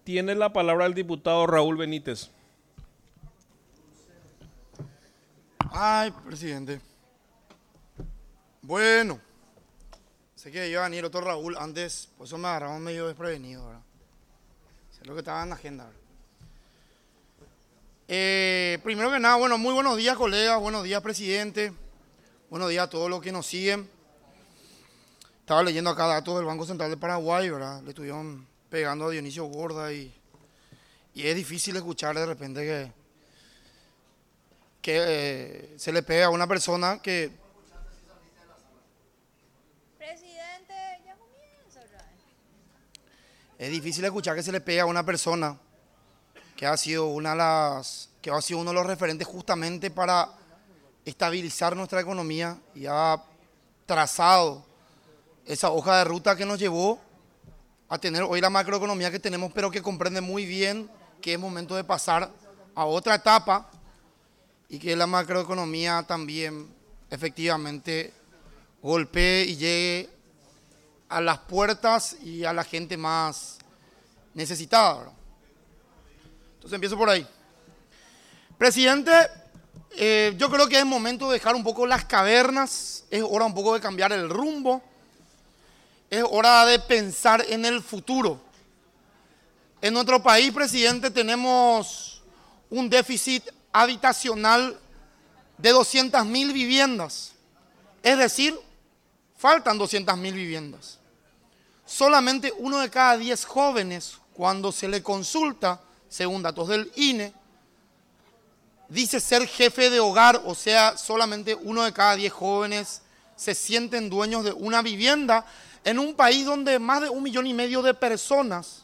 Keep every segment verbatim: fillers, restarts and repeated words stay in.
Tiene la palabra el diputado Raúl Benítez. Ay, presidente. Bueno, sé que iba a venir otro Raúl antes, por eso me agarraron medio desprevenido, ¿verdad? Sé lo que estaba en la agenda, ¿verdad? Eh, primero que nada, bueno, muy buenos días, colegas, buenos días, presidente, buenos días a todos los que nos siguen. Estaba leyendo acá datos del Banco Central de Paraguay, ¿verdad? Le estuvieron pegando a Dionisio Gorda y, y es difícil escuchar de repente que, que eh, se le pega a una persona que... Presidente, ya comienza otra vez. Es difícil escuchar que se le pega a una persona que ha sido una de las, que ha sido uno de los referentes justamente para estabilizar nuestra economía y ha trazado esa hoja de ruta que nos llevó a tener hoy la macroeconomía que tenemos, pero que comprende muy bien que es momento de pasar a otra etapa y que la macroeconomía también efectivamente golpee y llegue a las puertas y a la gente más necesitada, ¿verdad? Entonces empiezo por ahí. Presidente, eh, yo creo que es momento de dejar un poco las cavernas, es hora un poco de cambiar el rumbo, es hora de pensar en el futuro. En nuestro país, presidente, tenemos un déficit habitacional de doscientas mil viviendas, es decir, faltan doscientas mil viviendas. Solamente uno de cada diez jóvenes, cuando se le consulta, según datos del I N E, dice ser jefe de hogar, o sea, solamente uno de cada diez jóvenes se sienten dueños de una vivienda en un país donde más de un millón y medio de personas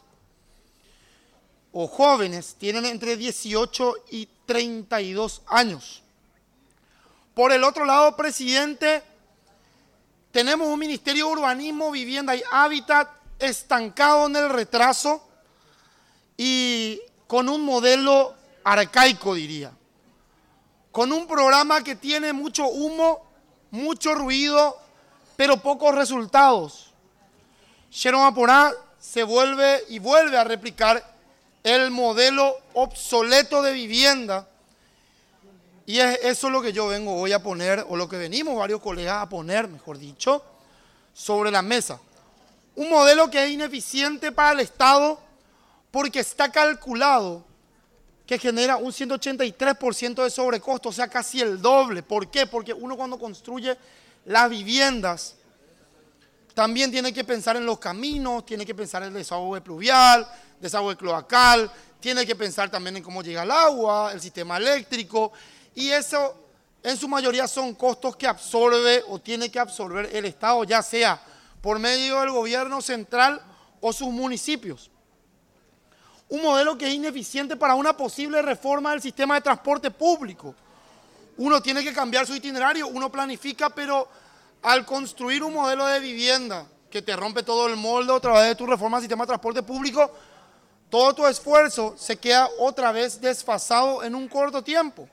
o jóvenes tienen entre dieciocho y treinta y dos años. Por el otro lado, presidente, tenemos un Ministerio de Urbanismo, Vivienda y Hábitat estancado en el retraso y con un modelo arcaico, diría. Con un programa que tiene mucho humo, mucho ruido, pero pocos resultados. Sharon Aporá se vuelve y vuelve a replicar el modelo obsoleto de vivienda. Y es eso lo que yo vengo hoy a poner, o lo que venimos varios colegas a poner, mejor dicho, sobre la mesa. Un modelo que es ineficiente para el Estado porque está calculado que genera un ciento ochenta y tres por ciento de sobrecosto, o sea, casi el doble. ¿Por qué? Porque uno cuando construye las viviendas también tiene que pensar en los caminos, tiene que pensar en el desagüe pluvial, desagüe cloacal, tiene que pensar también en cómo llega el agua, el sistema eléctrico, y eso en su mayoría son costos que absorbe o tiene que absorber el Estado, ya sea por medio del gobierno central o sus municipios. Un modelo que es ineficiente para una posible reforma del sistema de transporte público. Uno tiene que cambiar su itinerario, uno planifica, pero al construir un modelo de vivienda que te rompe todo el molde a través de tu reforma del sistema de transporte público, todo tu esfuerzo se queda otra vez desfasado en un corto tiempo.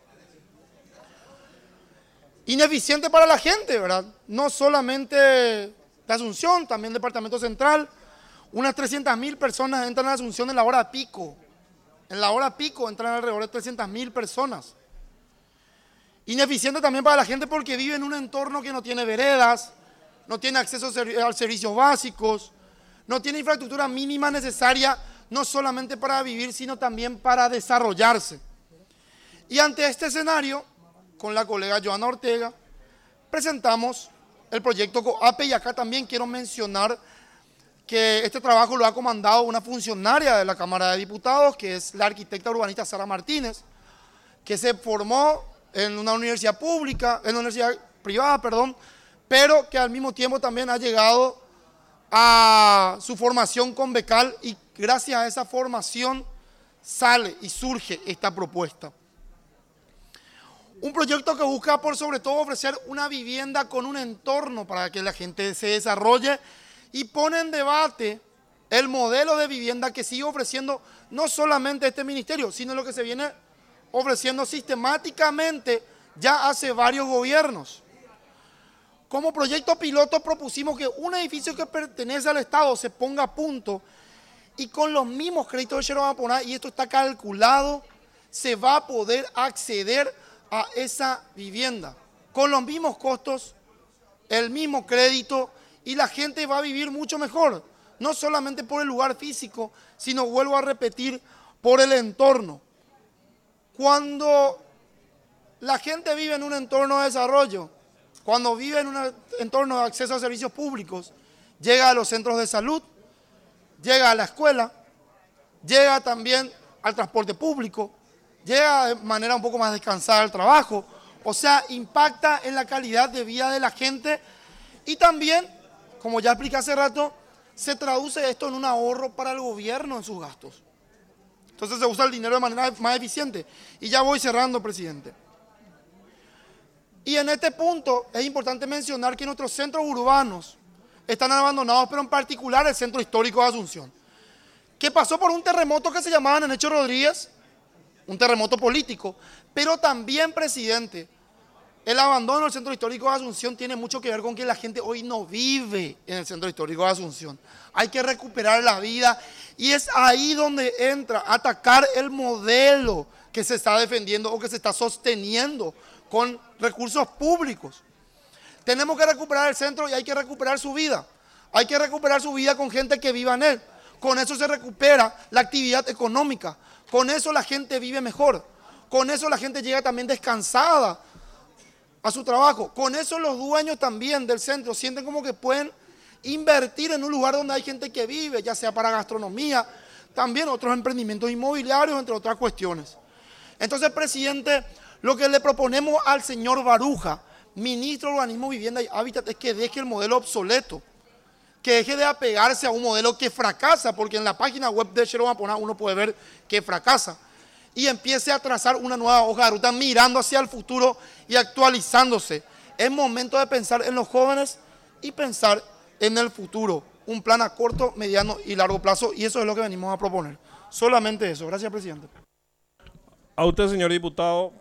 Ineficiente para la gente, ¿verdad? No solamente de Asunción, también Departamento Central. Unas trescientas mil personas entran a Asunción en la hora pico. En la hora pico entran alrededor de trescientas mil personas. Ineficiente también para la gente porque vive en un entorno que no tiene veredas, no tiene acceso a servicios básicos, no tiene infraestructura mínima necesaria, no solamente para vivir, sino también para desarrollarse. Y ante este escenario, con la colega Joana Ortega, presentamos el proyecto COAPE, y acá también quiero mencionar que este trabajo lo ha comandado una funcionaria de la Cámara de Diputados, que es la arquitecta urbanista Sara Martínez, que se formó en una universidad pública, en una universidad privada, perdón, pero que al mismo tiempo también ha llegado a su formación con Becal, y gracias a esa formación sale y surge esta propuesta. Un proyecto que busca por sobre todo ofrecer una vivienda con un entorno para que la gente se desarrolle, y pone en debate el modelo de vivienda que sigue ofreciendo no solamente este ministerio, sino lo que se viene ofreciendo sistemáticamente ya hace varios gobiernos. Como proyecto piloto propusimos que un edificio que pertenece al Estado se ponga a punto y con los mismos créditos de Sherman Aponá, y esto está calculado, se va a poder acceder a esa vivienda. Con los mismos costos, el mismo crédito, y la gente va a vivir mucho mejor. No solamente por el lugar físico, sino, vuelvo a repetir, por el entorno. Cuando la gente vive en un entorno de desarrollo, cuando vive en un entorno de acceso a servicios públicos, llega a los centros de salud, llega a la escuela, llega también al transporte público, llega de manera un poco más descansada al trabajo, o sea, impacta en la calidad de vida de la gente y también, como ya expliqué hace rato, se traduce esto en un ahorro para el gobierno en sus gastos. Entonces se usa el dinero de manera más eficiente. Y ya voy cerrando, presidente. Y en este punto es importante mencionar que nuestros centros urbanos están abandonados, pero en particular el centro histórico de Asunción, que pasó por un terremoto que se llamaba Nenecho Rodríguez, un terremoto político, pero también, presidente, el abandono del centro histórico de Asunción tiene mucho que ver con que la gente hoy no vive en el centro histórico de Asunción. Hay que recuperar la vida y es ahí donde entra a atacar el modelo que se está defendiendo o que se está sosteniendo con recursos públicos. Tenemos que recuperar el centro y hay que recuperar su vida. Hay que recuperar su vida con gente que viva en él. Con eso se recupera la actividad económica. Con eso la gente vive mejor. Con eso la gente llega también descansada a su trabajo. Con eso los dueños también del centro sienten como que pueden invertir en un lugar donde hay gente que vive, ya sea para gastronomía, también otros emprendimientos inmobiliarios, entre otras cuestiones. Entonces, presidente, lo que le proponemos al señor Baruja, ministro de Urbanismo, Vivienda y Hábitat, es que deje el modelo obsoleto, que deje de apegarse a un modelo que fracasa, porque en la página web de Sherman Aponá uno puede ver que fracasa, y empiece a trazar una nueva hoja de ruta mirando hacia el futuro y actualizándose. Es momento de pensar en los jóvenes y pensar en el futuro, un plan a corto, mediano y largo plazo, y eso es lo que venimos a proponer. Solamente eso. Gracias, presidente. A usted, señor diputado.